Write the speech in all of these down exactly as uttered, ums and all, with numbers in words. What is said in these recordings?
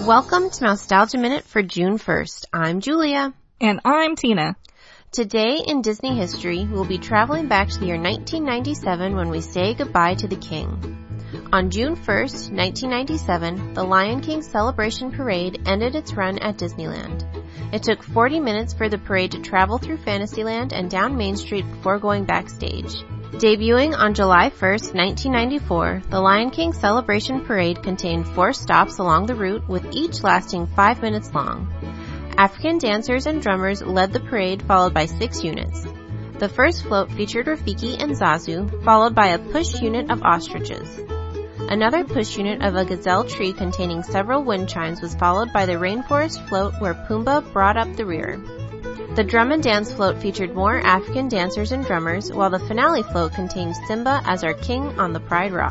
Welcome to Nostalgia Minute for June first. I'm Julia. And I'm Tina. Today in Disney history, we'll be traveling back to the year nineteen ninety-seven when we say goodbye to the King. On June first, nineteen ninety-seven, the Lion King Celebration Parade ended its run at Disneyland. It took forty minutes for the parade to travel through Fantasyland and down Main Street before going backstage. Debuting on July first, nineteen ninety-four, the Lion King Celebration Parade contained four stops along the route, with each lasting five minutes long. African dancers and drummers led the parade, followed by six units. The first float featured Rafiki and Zazu, followed by a push unit of ostriches. Another push unit of a gazelle tree containing several wind chimes was followed by the rainforest float where Pumbaa brought up the rear. The drum and dance float featured more African dancers and drummers, while the finale float contained Simba as our king on the Pride Rock.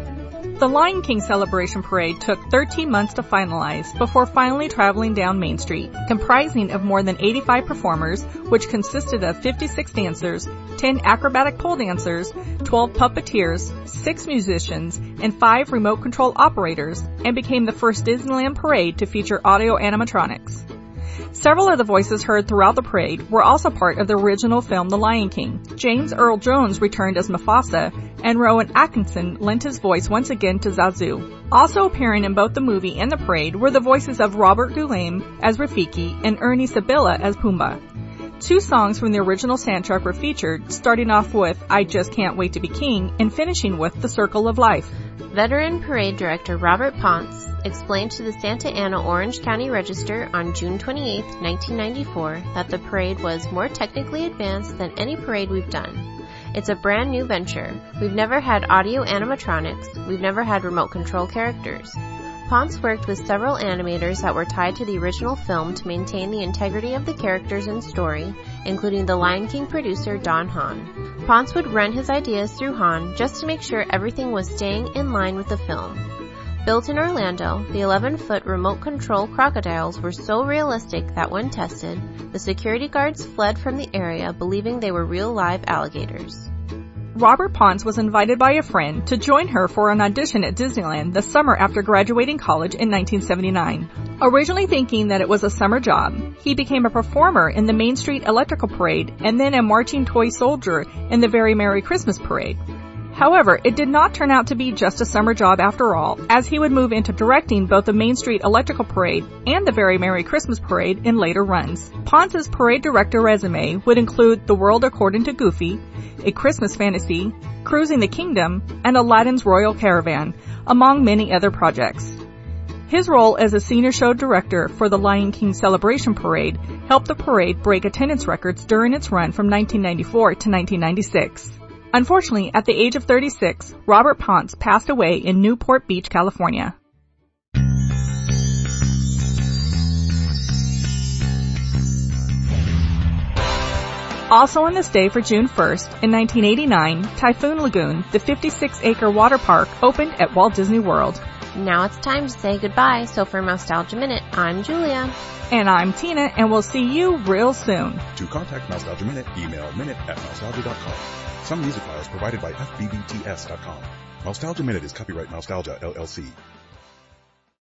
The Lion King Celebration Parade took thirteen months to finalize before finally traveling down Main Street, comprising of more than eighty-five performers, which consisted of fifty-six dancers, ten acrobatic pole dancers, twelve puppeteers, six musicians, and five remote control operators, and became the first Disneyland parade to feature audio animatronics. Several of the voices heard throughout the parade were also part of the original film The Lion King. James Earl Jones returned as Mufasa, and Rowan Atkinson lent his voice once again to Zazu. Also appearing in both the movie and the parade were the voices of Robert Goulet as Rafiki and Ernie Sabilla as Pumbaa. Two songs from the original soundtrack were featured, starting off with I Just Can't Wait to Be King and finishing with The Circle of Life. Veteran parade director Robert Ponce explained to the Santa Ana Orange County Register on June twenty-eighth, nineteen ninety-four, that the parade was more technically advanced than any parade we've done. It's a brand new venture. We've never had audio animatronics. We've never had remote control characters. Ponce worked with several animators that were tied to the original film to maintain the integrity of the characters and story, including the Lion King producer Don Hahn. Ponce would run his ideas through Hahn just to make sure everything was staying in line with the film. Built in Orlando, the eleven-foot remote control crocodiles were so realistic that when tested, the security guards fled from the area believing they were real live alligators. Robert Ponce was invited by a friend to join her for an audition at Disneyland the summer after graduating college in nineteen seventy-nine. Originally thinking that it was a summer job, he became a performer in the Main Street Electrical Parade and then a marching toy soldier in the Very Merry Christmas Parade. However, it did not turn out to be just a summer job after all, as he would move into directing both the Main Street Electrical Parade and the Very Merry Christmas Parade in later runs. Ponce's parade director resume would include The World According to Goofy, A Christmas Fantasy, Cruising the Kingdom, and Aladdin's Royal Caravan, among many other projects. His role as a senior show director for the Lion King Celebration Parade helped the parade break attendance records during its run from nineteen ninety-four to nineteen ninety-six. Unfortunately, at the age of thirty-six, Robert Ponce passed away in Newport Beach, California. Also on this day for June first, in nineteen eighty-nine, Typhoon Lagoon, the fifty-six acre water park, opened at Walt Disney World. Now it's time to say goodbye, so for Nostalgia Minute, I'm Julia. And I'm Tina, and we'll see you real soon. To contact Nostalgia Minute, email minute at nostalgia dot com. Some music files provided by F B B T S dot com. Nostalgia Minute is copyright Nostalgia, L L C.